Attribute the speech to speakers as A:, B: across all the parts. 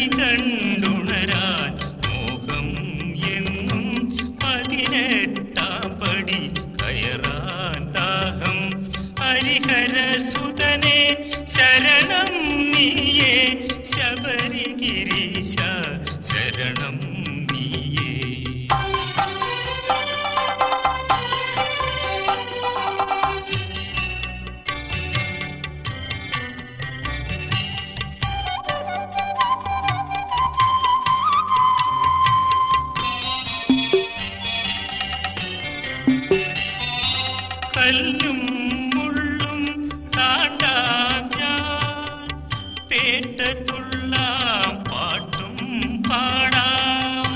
A: കണി കണ്ടുണരാൻ മോഹം എന്നും 18-ാം പടി കയറാൻ ദാഹം. ഹരിഹരസുതനെ ശരണം നീയേ, ശബരിഗിരീശ ശരണം നീയേ. കല്ലും മുള്ളും താണ്ടാം ഞാൻ, പേട്ടത്തുള്ളാം പാട്ടും പാടാം.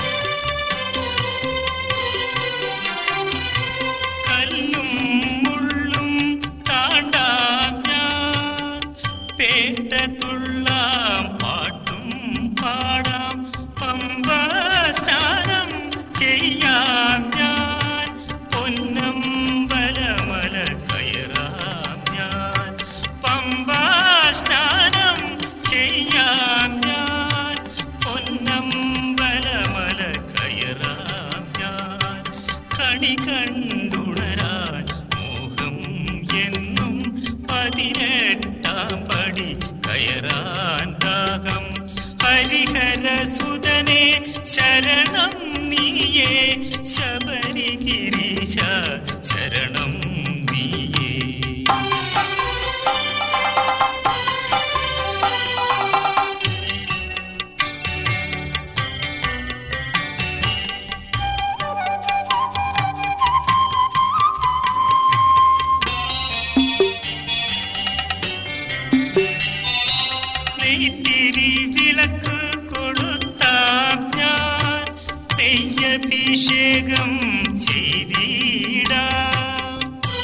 A: കല്ലും മുള്ളും താണ്ടാം ഞാൻ, പേട്ടത്തുള്ളാം പാട്ടും പാടാം. പമ്പാ സ്നാനം ചെയ്യാം ഞാൻ, പൊന്നമ്പലമല കയറാം ഞാൻ. പമ്പാ സ്നാനം ചെയ്യാം ഞാൻ, പൊന്നമ്പലമല കയറാം ഞാൻ. കണി കണ്ടുണരാൻ മോഹം എന്നും 18-ാം പടി കയറാൻ ദാഹം. ഹരിഹരസുതനെ ശരണം നീയേ, ശബരിഗിരീശ ശരണം നീയേ. നെയ്ത്തിരി വിളക്ക് കൊളുത്താം ഞാൻ, നെയ്യഭിഷേകം ചെയ്തിടാം.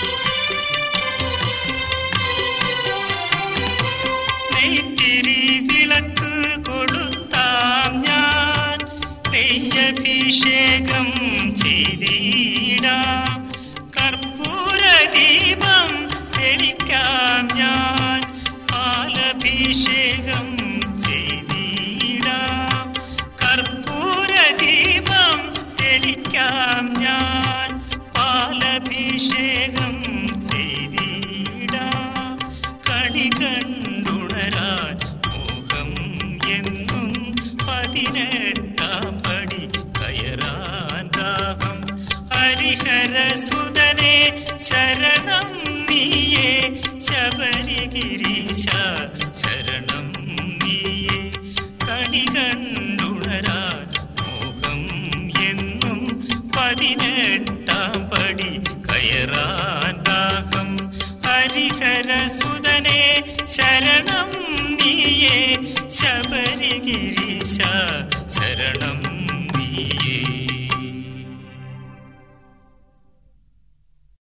A: നെയ്ത്തിരി വിളക്ക് കൊളുത്താം ഞാൻ, നെയ്യഭിഷേകം ചെയ്തിടാം. കർപ്പൂരദീപം തെളിക്കാം ഞാൻ, പാലഭിഷേകം ചെയ്തിടാം. കർപ്പൂരദീപം തെളിക്കാം ഞാൻ, പാലഭിഷേകം ചെയ്തിടാം. കണി കണ്ടുണരാൻ മോഹം എന്നും 18-ാം പടി കയറാൻ ദാഹം. ഹരിഹരസുതനെ ശരണം നീയേ, ശബരിഗിരീശ ശരണം നീയേ. കണി കണ്ടുണരാൻ മോഹം എന്നും 18-ാം പടി കയറാൻ ദാഹം. ഹരിഹരസുതനെ ശരണം നീയേ, ശബരിഗിരി